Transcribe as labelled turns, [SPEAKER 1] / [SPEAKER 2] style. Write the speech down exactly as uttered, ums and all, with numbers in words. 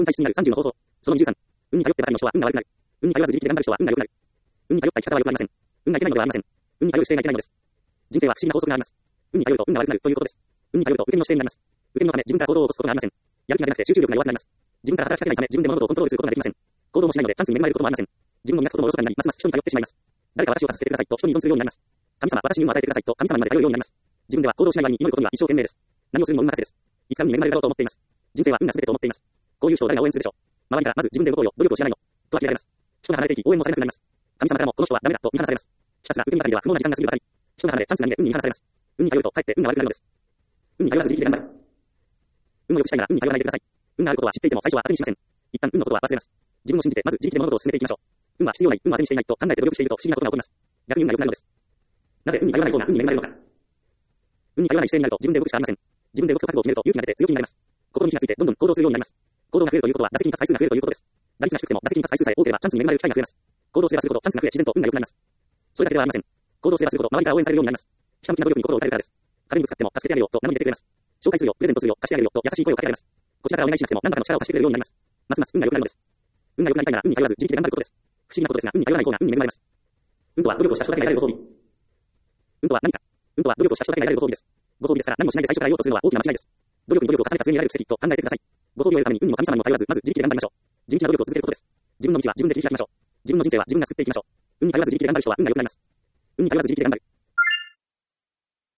[SPEAKER 1] に体質になるさんじゅうの方法。そのにじゅうさん。運に頼ってばかりの人は運が悪くなる。運に頼らず自力で頑張る人は運が良くなる。運に頼った生き方は良くありません。運がいけないのではありません。運に頼る姿勢がいけないのです。人生は不思議な法則があります。運に頼ると運が悪くなるということです。運に頼ると受け身の姿勢になります。受け身のため自分から行動を起こすことがありません。やる気が出なくて集中力が弱くなります。自分から働きかけないため自分で物事をコントロールすることができません。行動もしないのでチャンスに恵まれることもありません。自分の磨くこともおろそかになり、ますます人に頼ってしまいます。誰か私を助けてくださいと人に依存するようになります。神様、私に運を与えてくださいと神様にまで頼るようになります。自分では行動しない割に祈ることには一生懸命です。何をするのも運任せです。いつか運に恵まれるだろうと思っています。人生は運が全てと思っています。こういう人を誰が応援するでしょう。周りからまず自分で動こうよ、努力を知らないのとは嫌われます。人が離れていき応援もされなくなります。神様からもこの人はダメだと見放されます。ひたすら受け身ばかりでは不毛な時間が過ぎるばかり。人が離れチャンスがないで運に見放されます。運に頼るとかえって運が悪くなるのです。運に頼らず自力で頑張る。運を良くしたいなら運に頼らないでください。運があることは知っていても最初は当てにしません。一旦運のことは忘れます。自分を信じてまず自力で物事を進めていきましょう。運は必要ない、運は当てにしていないと考えて努力していると不思議なことが起こります。逆に運が良くなるのです。なぜ運に頼らない方が運に恵まれるのか。運に頼らない姿勢になると自分で動くしかありません。自分で動くと覚悟を決めると勇気が出て強気になります。心に火がついてどんどん行動するようになります。行動が増えるということは打席に立つ回数が増えるということです。打率が低くても打席に立つ回数さえ多ければチャンスに恵まれる機会が増えます。行動すればするほどチャンスが増え自然と運が良くなります。それだけではありません。行動すればするほど周りから応援されるようになります。ひたむきな努力に心を打たれるからです。壁にぶつかっても助けてあげようと名乗り出てくれます。紹介するよ、プレゼントするよ、貸してあげるよと優しい声をかけられます。こちらからお願いしなくても何らかの力を貸してくれるようになります。ますます運が良くなるのです。運が良くなりたいなら運に頼らず自力で頑張ることです。不思議なことですが運に頼らない方が運に恵まれます。運とは努力をした人だけが得られるご褒美。運とは何か。運とは努力をした人だけが得られるご褒美です。ご褒美ですから何もしないで最初からやろうとするのは大きな間違いです。努力に努力を重ねた末に得られる奇跡と考えてください。ご褒美を得るために運にも神様にも頼らずまず自力で頑張りましょう。地道な努力を続けることです。自分の道は自分で切り開きましょう。自分の人生は自分が作っていきましょう。運に頼らず自力で頑張る人は運が良くなります。運に頼らず自力で頑張る。